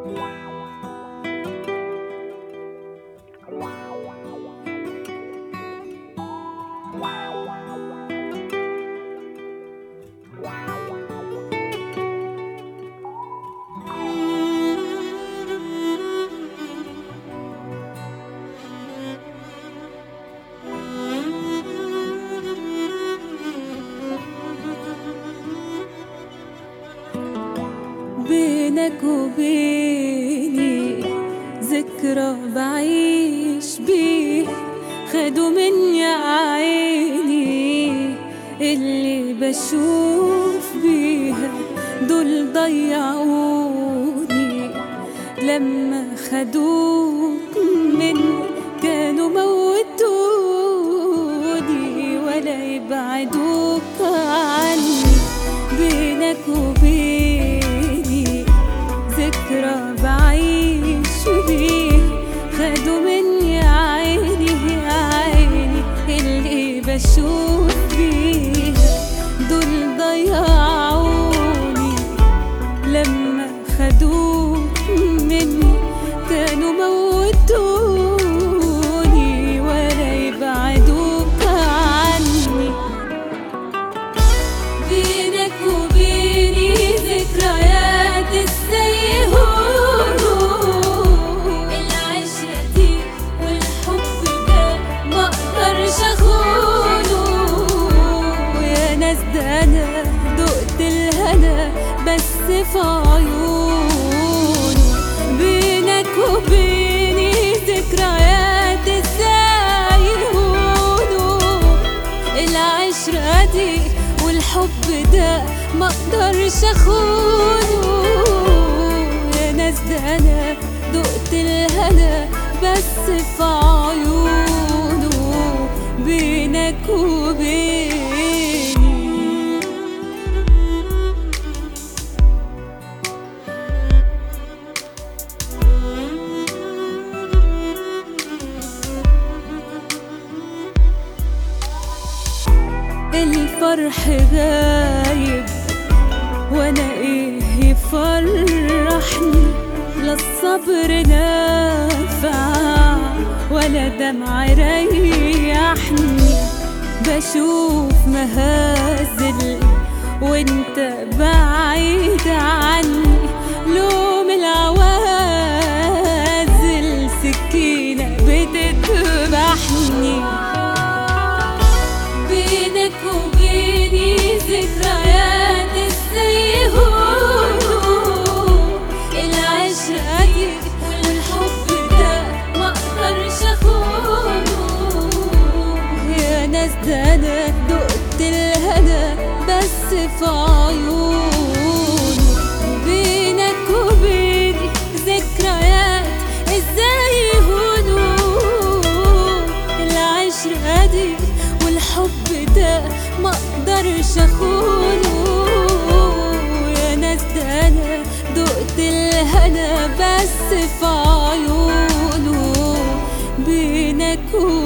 بينك وبيني ذكرى بعيش بيه، خدوا مني عيني اللي بشوف بيها، دول ضيعوني لما خدوك مني، كانوا موتوني ولا يبعدوك عني. بينك وبيني ذكرى بعيش بيه، خدوا مني عيني اللي بشوف بيها، دول ضيعوني لما خدوك مني، كانوا موتوني ولا يبعدوك عني. بينك وبيني ذكريات ازاي يهونوا، العشرة دي والحب ده مقدرش اخونه، ويا ناس ده انا دقت الهنا بس في عيونه. بينك وبيني ذكريات ازاي يهونوا، العشرة دي والحب ده مقدرش اخونه، يا ناس ده انا دقت الهنا بس في عيونه. بينك وبيني الفرح غايب وانا ايه يفرحني، لا الصبر نافع ولا دمع ريحني، بشوف مهازل وانت بعيد عني، لوم العوازل سكينة بتذبحني. بينك وبيني ذكريات ازاي يهونوا، العشرة دي والحب ده مقدرش اخونه، يا ناس ده انا دقت الهنا بس في عيونه. بينك وبيني ذكريات ازاي يهونوا، العشرة دي والحب ده مقدرش اخونه، يا ناس ده انا دقت الهنا بس في عيونه. بينك